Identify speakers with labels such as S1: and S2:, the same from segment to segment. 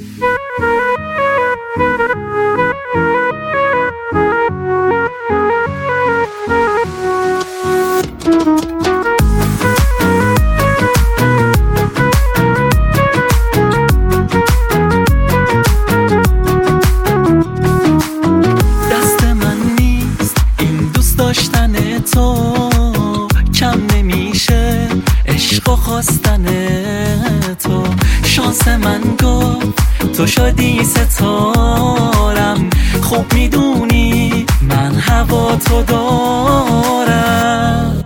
S1: دست من نیست این دوست داشتن تو، کم نمیشه عشق و خواستن تو. شانس من گفت تو شدی ستارم، خوب میدونی من هوا تو دارم.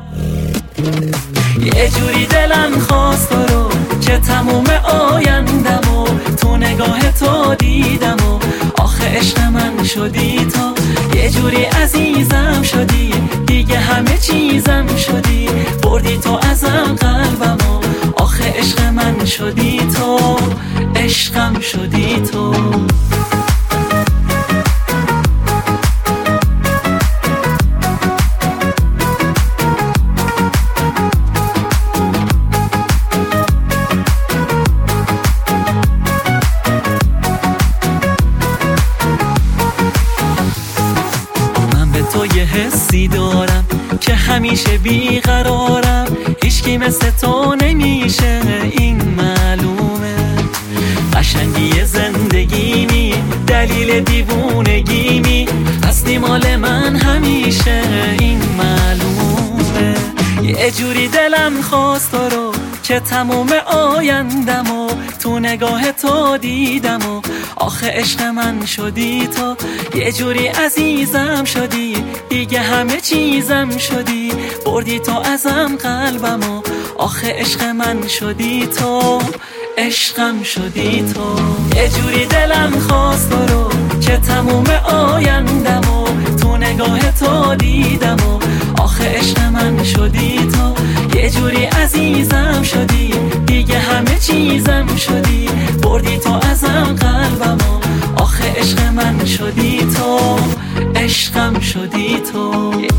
S1: یه جوری دلم خواست تو رو که تموم آیندمو تو نگاه تو دیدم و آخه عشق من شدی تو. یه جوری عزیزم شدی، دیگه همه چیزم شدی، بردی تو ازم قلبمو آخه عشق من شدی تو، عشقم شدی تو. تو یه حسی دارم که همیشه بیقرارم، هیچکی مثل تو نمیشه این معلومه. قشنگی زندگیمی، دلیل دیوونگیمی، هستی مال من همیشه این معلومه. یه جوری دلم خواست تو رو که تموم آیندمو تو نگاه تو دیدم و آخه عشق من شدی تو. یه جوری عزیزم شدی، دیگه همه چیزم شدی، بردی تو ازم قلبمو آخه عشق من شدی تو، عشقم شدی تو. یه جوری دلم خواست تو رو که تموم آیندمو تو نگاه تو دیدم و آخه عشق من شدی تو. یه جوری عزیزم شدی، دیگه همه چیزم شدی، بردی تو ازم قلبمو آخه عشق من شدی تو، عشقم شدی تو.